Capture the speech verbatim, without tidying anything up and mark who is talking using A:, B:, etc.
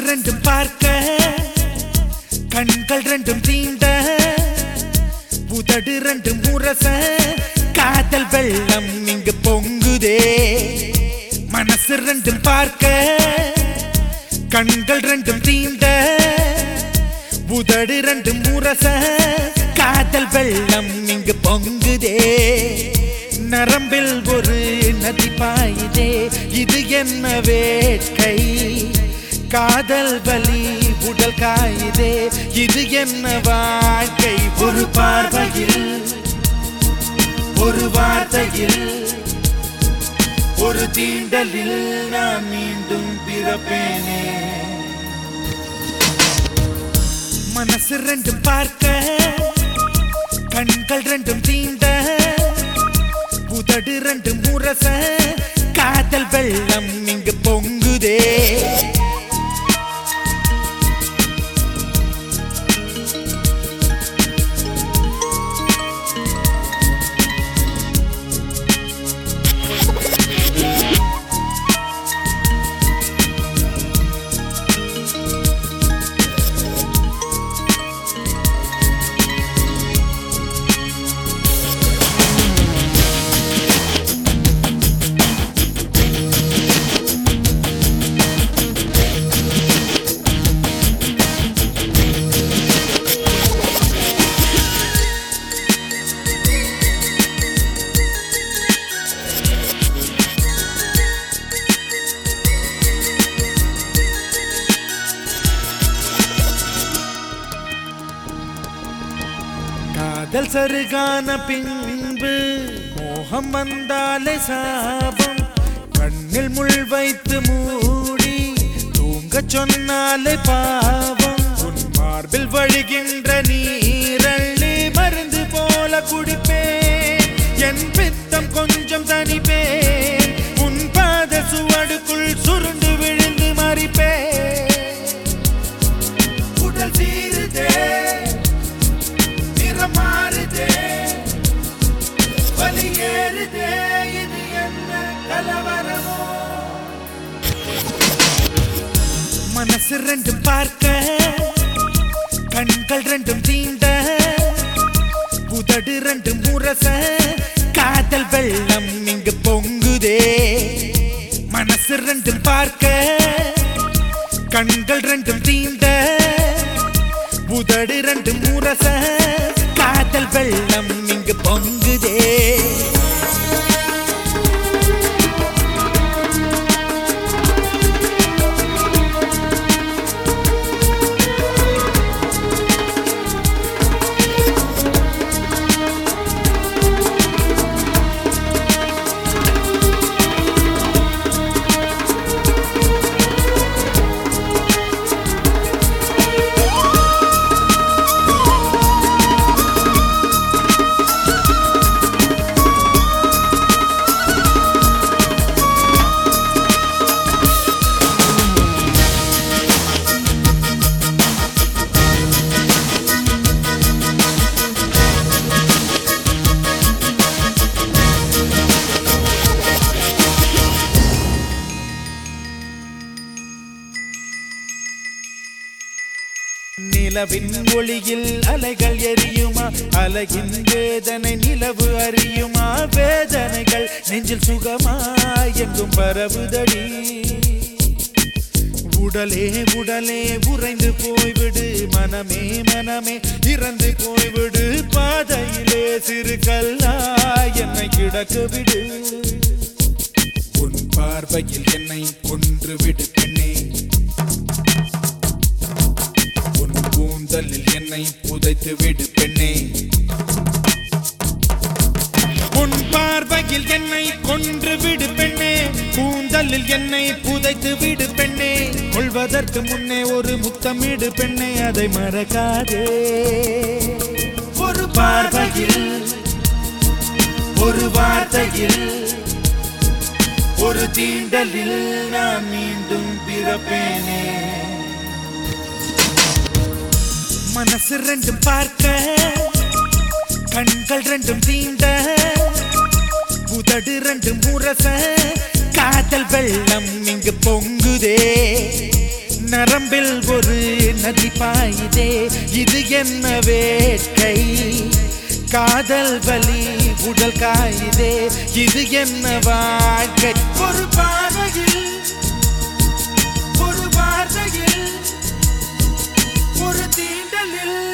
A: ரெண்டும் பார்க்க கண்கள் ரெண்டும் தீண்ட உதடு ரெண்டும் முரச காதல் வெள்ளம் இங்கு பொங்குதே. மனசு ரெண்டும் பார்க்க கண்கள் ரெண்டும் தீண்ட உதடு ரெண்டும் முரச காதல் வெள்ளம் இங்கு பொங்குதே. நரம்பில் ஒரு நதி பாயுதே, இது என்ன வேட்கை? காதல் வலி உடல் காயுதே, இது என்ன வாழ்க்கை? ஒரு பார்வையில் ஒரு வார்த்தையில் ஒரு தீண்டலில் நான் மீண்டும் பிறப்பேனே. மனசு ரெண்டும் பார்க்க கண்கள் ரெண்டும் தீண்ட உதடு ரெண்டும் முரச காதல் வெள்ளம் இங்கு பொங்குதே. காதல் சருகான பின்பு மோகம் வந்தாலே சாபம். கண்ணில் முள் வைத்து மூடி தூங்க சொன்னாலே பாவம். உன் மார்பில் வழிகின்ற நீரள்ளி மருந்து போல குடிப்பேன். என் பித்தம் கொஞ்சம் தனிப்பேன். உன் பாத சுவடுக்குள் சுருண்டு விழுந்து மறிப்பேன். உடல் சீருதே, மாறுதே, வலியேறுதே, இது என்ன கலவரமோ? மனசு ரெண்டும் பார்க்க கண்கள் ரெண்டும் தீண்ட உதடு ரெண்டும் முரச காதல் வெள்ளம் இங்கு பொங்குதே. மனசு ரெண்டும் பார்க்க கண்கள் ரெண்டும் தீண்ட உதடு ரெண்டும் முரச காதல் வெள்ளம் இங்கு பொங்குதே. நிலவின் ஒளியில் அலைகள் எரியுமா? அலையின் வேதனை நிலவு அறியுமா? வேதனைகள் நெஞ்சில் சுகமா எங்கும் பரவுதடி. உடலே உடலே உறைந்து போய்விடு, மனமே மனமே இறந்து போய்விடு. பாதையிலே சிறு கல்லா என்னை கிடக்கு விடு. உன் பார்வையில் என்னை கொன்று விடு பெண்ணே. கூந்தலில் என்னை புதைத்து விடு பெண்ணே. உன் பார்வையில் என்னை கொன்று விடு பெண்ணே. கூந்தலில் என்னை புதைத்து விடு பெண்ணே. கொள்வதற்கு முன்னே ஒரு முத்தமிடு பெண்ணே, அதை மறக்காதே. ஒரு பார்வையில் ஒரு வார்த்தையில் ஒரு தீண்டலில் நான் மீண்டும் பிறப்பேனே. மனசு ரெண்டும் பார்க்க கண்கள் ரெண்டும் தீண்ட உதடு ரெண்டும் முரச காதல் வெள்ளம் இங்கு பொங்குதே. நரம்பில் ஒரு நதி பாயுதே, இது என்ன வேட்கை? காதல் வலி உடல் காயுதே, இது என்ன வாழ்க்கை? ஒரு பார்வையில், ஒரு வார்த்தையில், ஒரு தீண்டலில்